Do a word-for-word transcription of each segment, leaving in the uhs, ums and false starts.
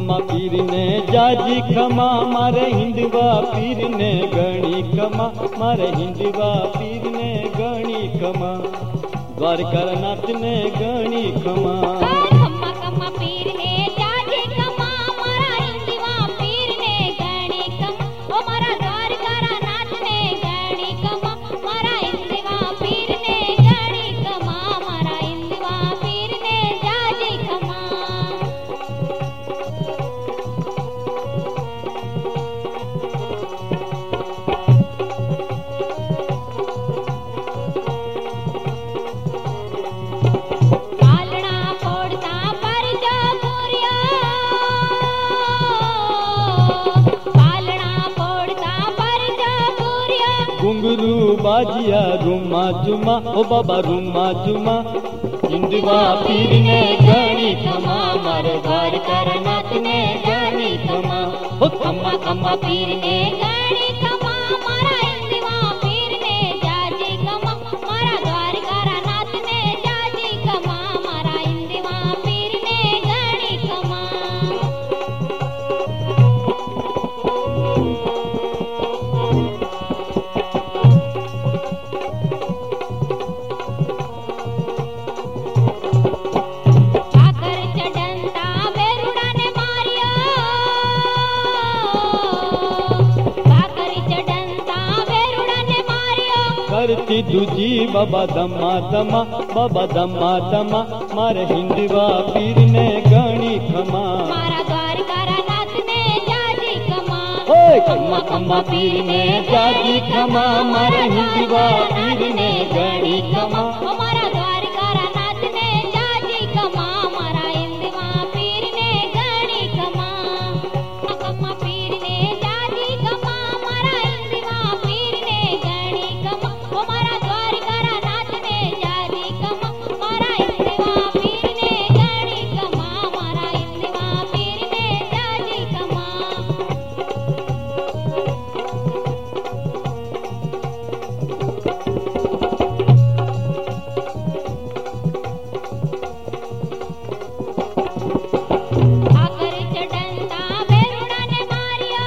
खमा पीर ने जाजी खमा मारे हिंदवा पीर ने गणी खमा मारे हिंदवा पीर ने गणी खमा द्वारका नाथ ने गणी खमा खम्मा खम्मा पीर ने जाजी खमा मारा हिंदवा पीर ने गणी खमा ओ मारा द्वारका नाथ ने गणी खमा मारा हिंदवा पीर ने गणी खमा मारा हिंदवा पीर ने जाजी खमा घुंगरू बाजिया रुमा जुमा ओ बाबा रुमा जुमा हिंदवा पीर ने गणी खमा मारे द्वारका नाथ ने गणी खमा ओ खमा खमा पीर ने गणी खमा मारा हिंदवा पीर ने जाजी खमा मारा द्वारका नाथ ने जाजी खमा मारा हिंदवा पीर ने गणी खमा करती दूजी बाबा दमा दमा बाबा दमा दमा मारे हिंदवा पीर ने गणी खमा मारा द्वारका नाथ ने जाजी खमा ओए खम्मा खम्मा पीर ने जाजी खमा मारे हिंदवा पीर ने गणी खमा मारा द्वारका नाथ ने जाजी खमा मारा हिंदवा पीर ने गणी खमा खम्मा पीर ने जाजी खमा मारा हिंदवा पीर ने गणी खमा मारा द्वारका नाथ ने जाजी खमा मारा हिंदवा पीर ने गणी खमा मारा हिंदवा पीर ने जाजी खमा आकर चढ़ंता बेरुड़ा ने मारिया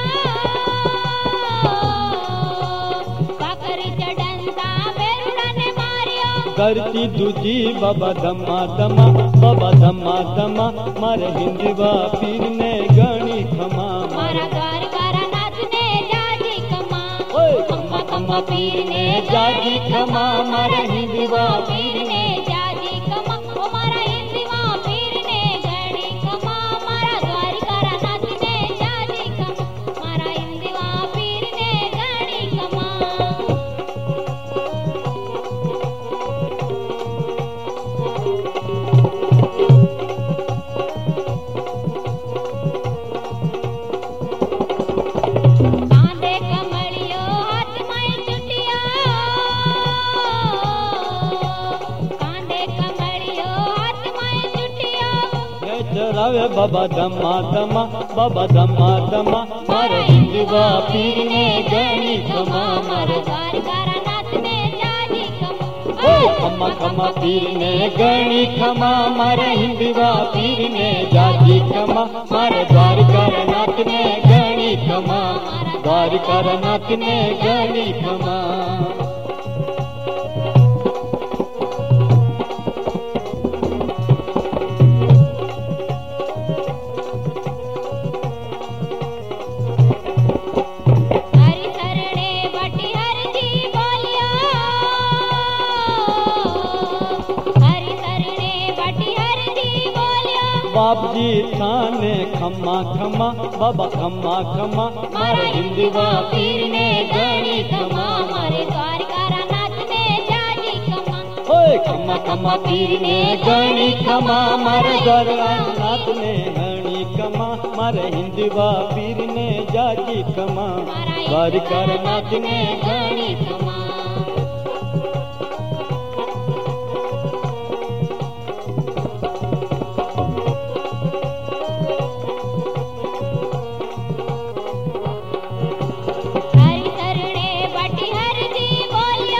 आकर चढ़ंता बेरुड़ा ने मारिया करती दूजी बाबा दमा दमा बाबा दमा दमा मारे हिंदवा पीर ने गणी खमा मारा द्वारका नाथ ने जाजी खमा ओए खम्मा खम्मा पीर ने जाजी खमा मारे हिंदवा पीर ने जाजी खमा ओ मारा हिंदवा पीर ने गणी खमा मारा द्वारका नाथ ने जाजी खमा मारा हिंदवा पीर ने गणी खमा कांधे कमलियो हाथ में चुटिया कांधे कमलियो हाथ में चुटिया चरावे बाबा दमा दमा बाबा दमा दमा मारे हिंदवा पीर ने गणी खमा मारे द्वारका नाथ ने जाजी खमा ओए खम्मा खम्मा पीर ने गणी खमा मारे हिंदवा पीर ने जाजी खमा मारे द्वारका नाथ ने गणी खमा द्वारका नाथ ने गणी खमा हरि शरणे बटी हरि जी बोलिया हरि शरणे बटी हरि जी बोलिया बाप जी थाने खम्मा खम्मा बाबा खम्मा खम्मा मारे हिंदवा पीर ने गणी खमा मारे द्वारका नाथ ने जाजी खमा ओए खम्मा खम्मा पीर ने गणी खमा मारे द्वारका नाथ ने गणी खमा मारे हिंदवा पीर ने जाजी खमा द्वारका नाथ ने गणी खमा हरि शरणे बटी हरि जी बोलिया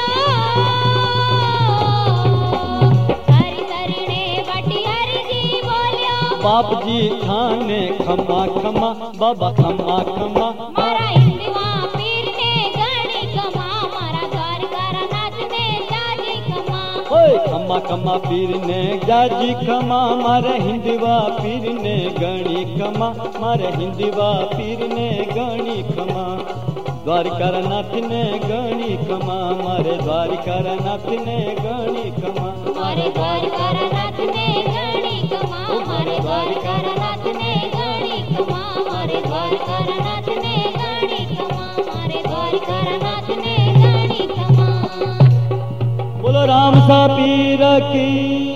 हरि शरणे बटी हरि जी बोलिया बाप जी थाने खमा खमा बाबा खमा खमा मारा हिंदवा पीर ने गणी खमा मारा द्वारका नाथ ने जाजी खमा ओए खमा खमा पीर ने जाजी खमा मारे हिंदवा पीर ने गणी खमा मारे हिंदवा पीर ने गणी खमा द्वारका नाथ ने गणी खमा मारे द्वारका नाथ ने गणी खमा मारे द्वारका नाथ ने गणी खमा मारे द्वारका नाथ ने गणी खमा मारे द्वारका नाथ ने गणी खमा मारे द्वारका नाथ ने गणी खमा बोलो राम सा पीर की